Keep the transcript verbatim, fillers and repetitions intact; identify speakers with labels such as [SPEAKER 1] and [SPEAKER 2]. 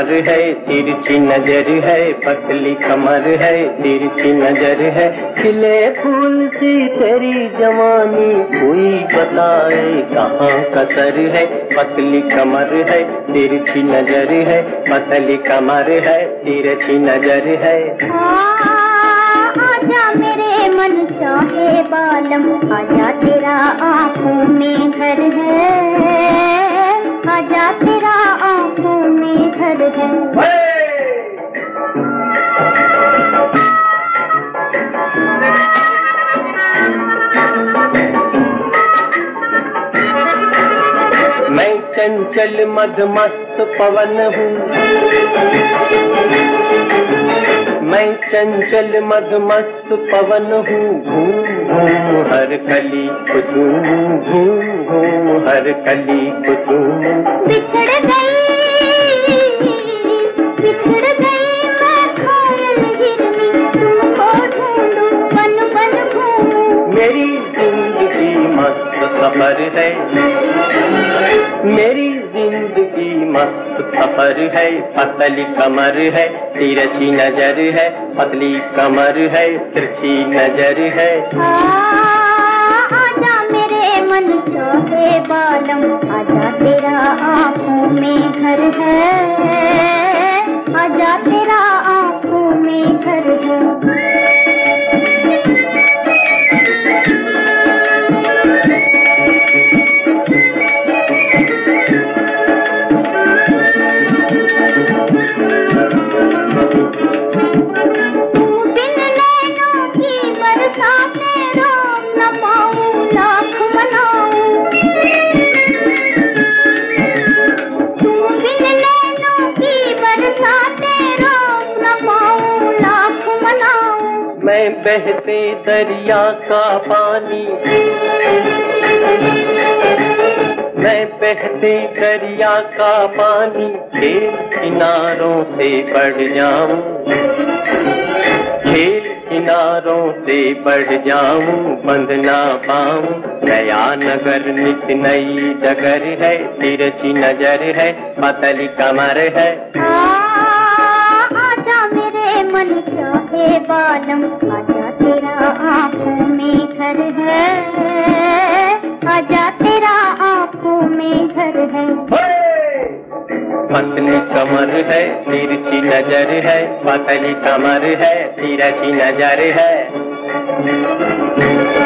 [SPEAKER 1] कमर है, तिरछी नजर है, पतली कमर है, तिरछी नजर है। खिले फूल सी तेरी जवानी, कोई बताए कहाँ का सर है। पतली कमर है, तिरछी नजर है, पतली कमर है, तिरछी नजर है।
[SPEAKER 2] आजा मेरे मन चाहे बालम, आजा तेरा आँखों में घर है, आजा तेरा आँखों में घर है।
[SPEAKER 1] मैं चंचल मदमस्त पवन हूँ, मैं चंचल मदमस्त पवन हूँ। घूम घूम हर कली कुसुम, घूम घूम हर कली कुसुम।
[SPEAKER 2] बिछड़ गई बिछड़ गई मैं घायल हिरनी, तुमको ढूंढूं बन बन घूमूं।
[SPEAKER 1] मेरी जिंदगी मस्त सफर है, मेरी जिंदगी मस्त सफर है। पतली कमर है, तिरछी नजर है, पतली कमर है, तिरछी नजर है।
[SPEAKER 2] आजा मेरे मन चाहे बालम, आजा तेरा आँखों में घर है, आजा तेरा आँखों में घर है।
[SPEAKER 1] मैं बहते दरिया का पानी, मैं बहते दरिया का पानी, खेल किनारों से बढ़ जाऊं, खेल किनारों से बढ़ जाऊं, बंध ना पाऊं। नया नगर नित नई डगर है, तिरछी नजर है, पतली कमर है।
[SPEAKER 2] आजा मेरे मन चाहे बालम, आजा तेरा आँखों में घर है, आजा तेरा आँखों में घर है।
[SPEAKER 1] पतली कमर है, तिरछी नजर है, पतली कमर है, तिरछी नजर है।